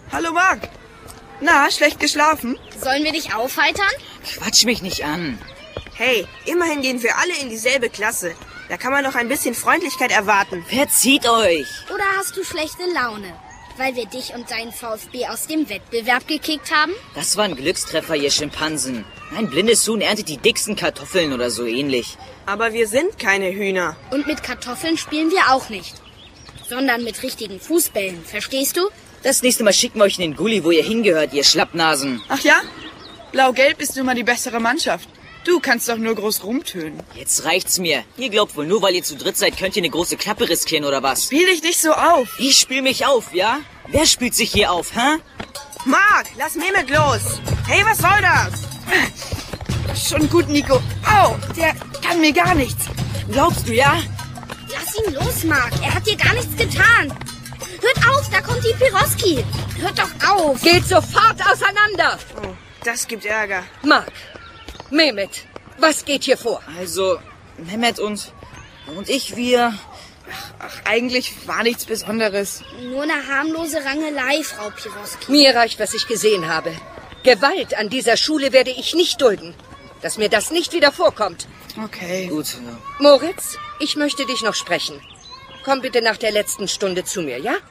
Hallo Marc. Na, schlecht geschlafen? Sollen wir dich aufheitern? Quatsch mich nicht an. Hey, immerhin gehen wir alle in dieselbe Klasse. Da kann man doch ein bisschen Freundlichkeit erwarten. Verzieht euch. Oder hast du schlechte Laune, weil wir dich und deinen VfB aus dem Wettbewerb gekickt haben? Das war ein Glückstreffer, ihr Schimpansen. Ein blindes Huhn erntet die dicksten Kartoffeln oder so ähnlich. Aber wir sind keine Hühner. Und mit Kartoffeln spielen wir auch nicht. Sondern mit richtigen Fußbällen, verstehst du? Das nächste Mal schicken wir euch in den Gully, wo ihr hingehört, ihr Schlappnasen. Ach ja? Blau-Gelb ist nun mal die bessere Mannschaft. Du kannst doch nur groß rumtönen. Jetzt reicht's mir. Ihr glaubt wohl, nur weil ihr zu dritt seid, könnt ihr eine große Klappe riskieren, oder was? Spiel dich nicht so auf. Ich spiel mich auf, ja? Wer spielt sich hier auf, hä? Marc, lass Mehmet los. Hey, was soll das? Schon gut, Nico. Au, der kann mir gar nichts. Glaubst du, ja? Lass ihn los, Marc. Er hat dir gar nichts getan. Hört auf, da kommt die Piroski. Hört doch auf. Geht sofort auseinander. Oh, das gibt Ärger. Marc, Mehmet, was geht hier vor? Also, Mehmet und ich, wir... Ach, eigentlich war nichts Besonderes. Nur eine harmlose Rangelei, Frau Piroski. Mir reicht, was ich gesehen habe. Gewalt an dieser Schule werde ich nicht dulden. Dass mir das nicht wieder vorkommt. Okay. Gut, ja. Moritz, ich möchte dich noch sprechen. Komm bitte nach der letzten Stunde zu mir, ja?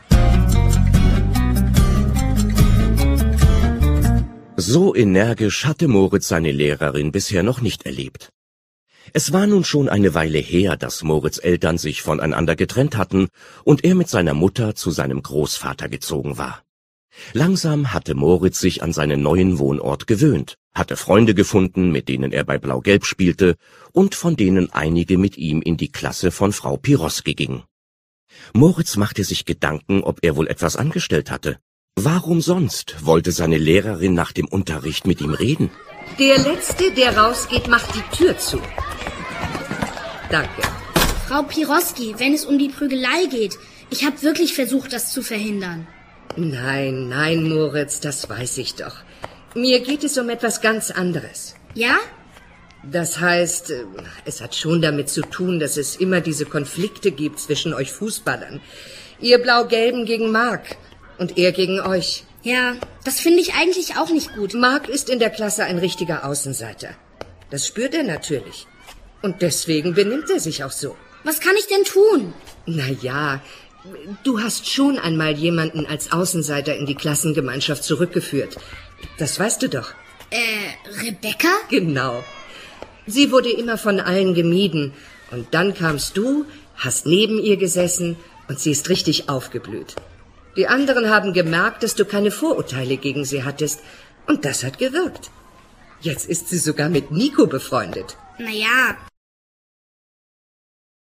So energisch hatte Moritz seine Lehrerin bisher noch nicht erlebt. Es war nun schon eine Weile her, dass Moritz' Eltern sich voneinander getrennt hatten und er mit seiner Mutter zu seinem Großvater gezogen war. Langsam hatte Moritz sich an seinen neuen Wohnort gewöhnt, hatte Freunde gefunden, mit denen er bei Blau-Gelb spielte und von denen einige mit ihm in die Klasse von Frau Piroski gingen. Moritz machte sich Gedanken, ob er wohl etwas angestellt hatte. Warum sonst wollte seine Lehrerin nach dem Unterricht mit ihm reden? Der Letzte, der rausgeht, macht die Tür zu. Danke. Frau Piroski, wenn es um die Prügelei geht, ich habe wirklich versucht, das zu verhindern. Nein, nein, Moritz, das weiß ich doch. Mir geht es um etwas ganz anderes. Ja? Das heißt, es hat schon damit zu tun, dass es immer diese Konflikte gibt zwischen euch Fußballern. Ihr Blau-Gelben gegen Marc und er gegen euch. Ja, das finde ich eigentlich auch nicht gut. Marc ist in der Klasse ein richtiger Außenseiter. Das spürt er natürlich. Und deswegen benimmt er sich auch so. Was kann ich denn tun? Na ja, du hast schon einmal jemanden als Außenseiter in die Klassengemeinschaft zurückgeführt. Das weißt du doch. Rebecca? Genau. Sie wurde immer von allen gemieden. Und dann kamst du, hast neben ihr gesessen und sie ist richtig aufgeblüht. Die anderen haben gemerkt, dass du keine Vorurteile gegen sie hattest. Und das hat gewirkt. Jetzt ist sie sogar mit Nico befreundet. Naja,